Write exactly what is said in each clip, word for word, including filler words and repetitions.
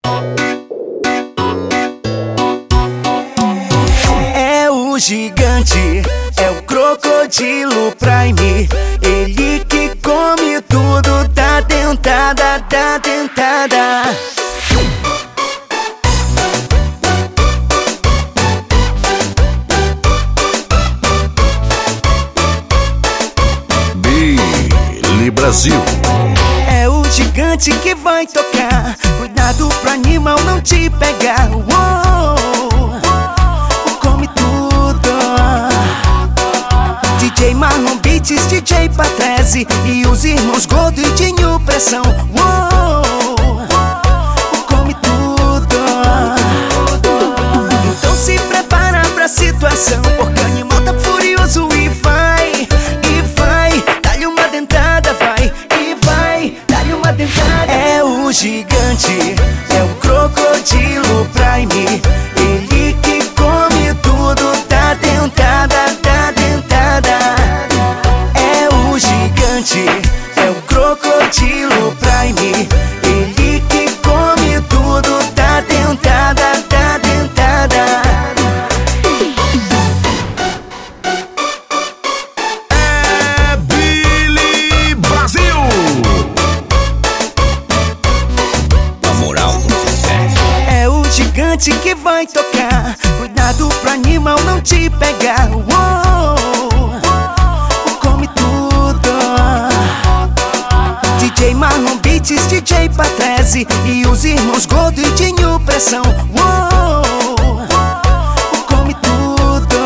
É o gigante, é o crocodilo Prime. Ele que come tudo da dentada, da dentada. Billy Brasil. É o gigante que vai tocar, cuidado pro animal não te pegar. Uou, come tudo. D J Marlon Beats, D J Patrese e os irmãos Gordo e Dinho Pressão. Uou, come tudo. Então se prepara pra situação, porque o animal tá furioso e vai, e vai, dá-lhe uma dentada, vai, e vai, dá-lhe uma dentada. É o gigante, é o crocodilo Prime. Ele que come tudo da dentada, da dentada. É o gigante, é o crocodilo Prime. Ele que come tudo da dentada, da dentada. É Billy Brasil. A moral do sucesso. É o gigante que vai tocar, cuidado pro animal não te pegar. Uou, come tudo. D J Marlon Beats, D J Patrese e os irmãos Gordo e Dinho Pressão. Uou, come tudo.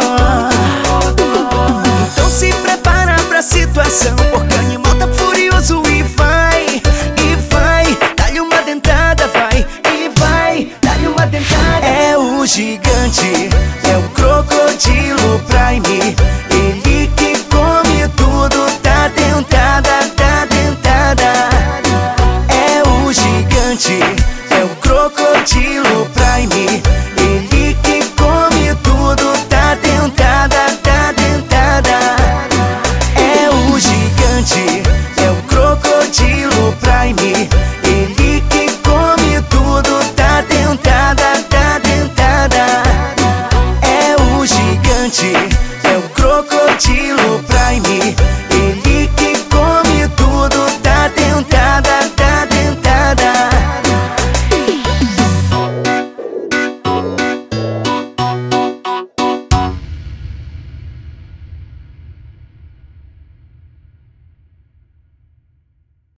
Então se prepara pra situação, porque o animal tá furioso e vai, e vai, dá-lhe uma dentada, vai, e vai, dá-lhe uma dentada. É o gigante, é o crocodilo Prime. Ele que come tudo da dentada, da dentada. É o gigante, é o crocodilo Prime.